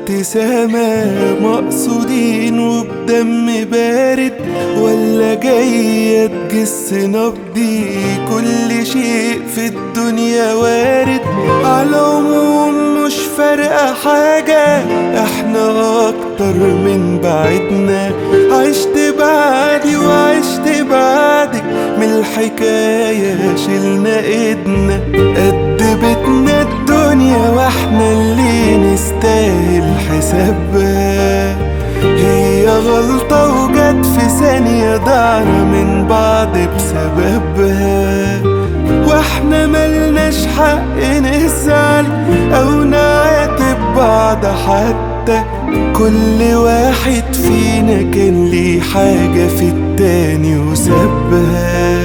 ابتسامة مقصودين وبدم بارد، ولا جاية تجس نبضي؟ كل شيء في الدنيا وارد، عالعموم مش فارقة حاجة، احنا اكتر من بعدنا. عشت بعدي وعشت بعدك، من الحكاية شلنا ايدنا. قد بيتنا الدنيا واحنا اللي نستاهل حسابها. هي غلطة وجت في ثانية، ضعنا من بعض بسببها. واحنا ملناش حق نزعل او نعاتب بعض حتى، كل واحد فينا كان ليه حاجة في التاني وسابها.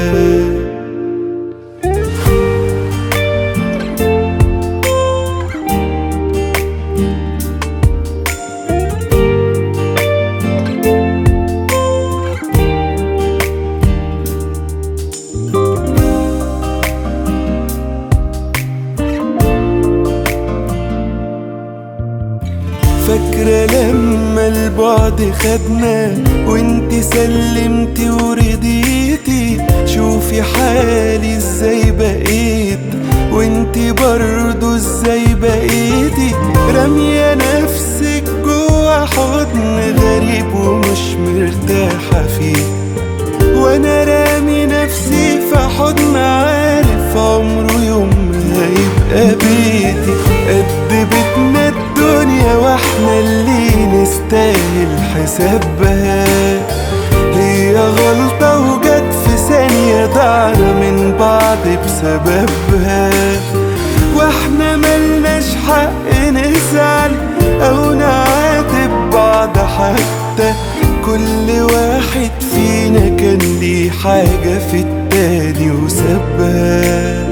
فاكرة لما البعد خدنا وانتي سلمتي ورضيتي؟ شوفي حالي ازاي بقيت وانتي برضو ازاي بقيتي. رامية نفسك جوا حضن غريب ومش مرتاحة فيه، وانا رامي نفسي في حضن عارف عمره يوم هيبقى بيتي. قد بيتنا الدنيا واحنا اللي نستاهل حسابها. هي غلطة وجت في ثانية، ضعنا من بعض بسببها. واحنا ملناش حق نزعل او نعاتب بعض حتى، كل واحد فينا كان ليه حاجة في التاني وسابها.